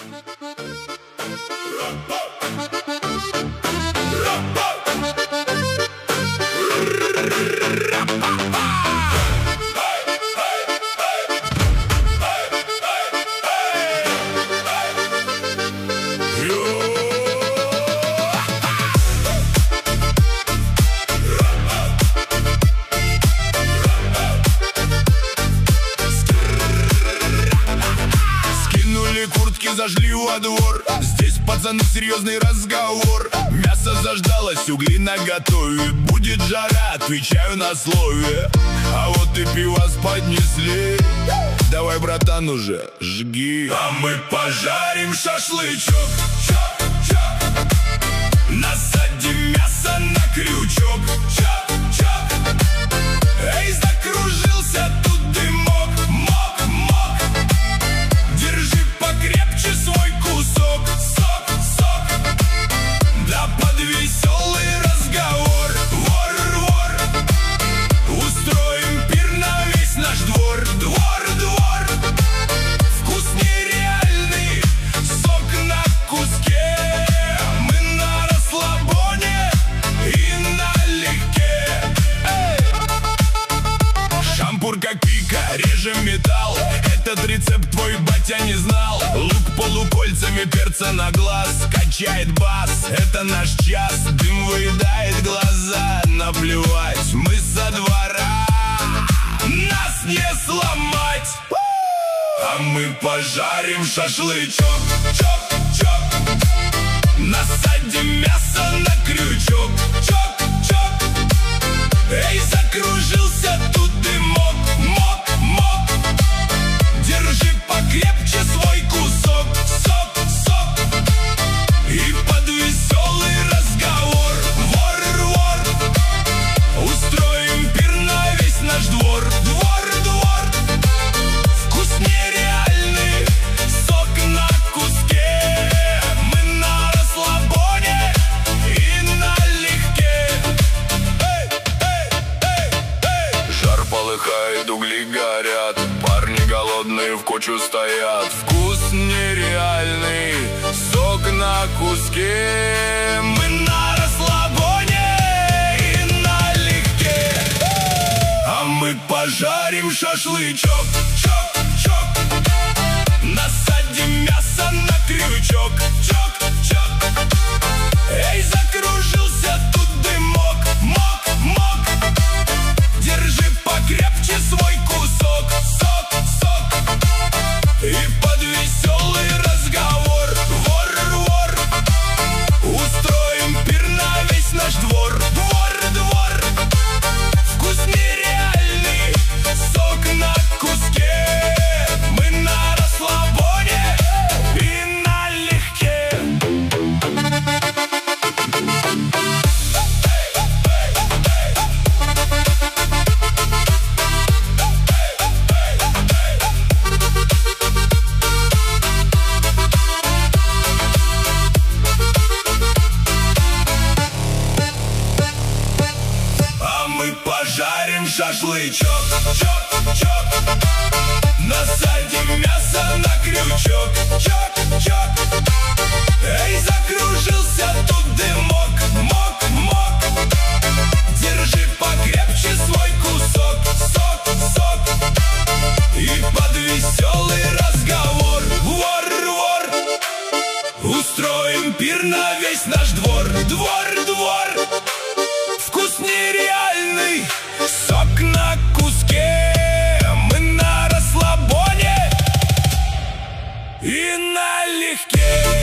Зажгли во двор, здесь, пацаны, серьезный разговор. Мясо заждалось, угли наготове. Будет жара, отвечаю на слове. А вот и пивас поднесли. Давай, братан, уже жги. А мы пожарим шашлычок. Чок-чок. Насадим мясо на крючок. Чок-чок. Эй, закружился тут дымок. Мок-мок. Держи покрепче свой кусок. Сок-сок. Да под веселый разговор. Вор-вор. Устроим пир на весь наш двор. Двор-двор. Вкус нереальный. Сок на куске. Мы на расслабоне и налегке. Шампур как пика, режем металл. Этот рецепт твой батя не знал. Лук полукольцами, перца на глаз. Качает бас, это наш час. Дым выедает глаза, наплевать. Мы со двора, нас не сломать. А мы пожарим шашлычок. Чок-чок. Насадим мясо на крючок. Чок-чок. Эй, закружился тут дымок. Мок-мок. Держи покрепче свой кусок. Сок-сок. И под веселый разговор. Вор-вор. Устроим пир на весь наш двор. Двор-двор. Вкус нереальный. Сок на куске. Мы на расслабоне и налегке. Эй, эй, эй, эй. Жар полыхает, угли горят. Парни голодные в кучу стоят. Вкус нереальный. Сок на куске. Мы на расслабоне и налегке. А мы пожарим шашлычок. Чок-чок. Насадим мясо на крючок. Чок-чок. Эй, закружился тут дымок. Мок-мок. Держи покрепче свой кусок. Сок-сок. И под веселый разговор. Вор-вор. Устроим пир на весь наш двор. Двор-двор. Вкус нереальный. Сок на куске. Мы на расслабоне и налегке. А мы пожарим шашлычок. Чок-чок. Насадим мясо на крючок. Чок-чок. Эй, закружился тут дымок. Мок-мок. Держи покрепче свой кусок. Сок-сок. И под веселый разговор. Вор-вор. Устроим пир на весь наш двор. Двор-двор. Вкус нереальный. Сок на куске. Мы на расслабоне и налегке.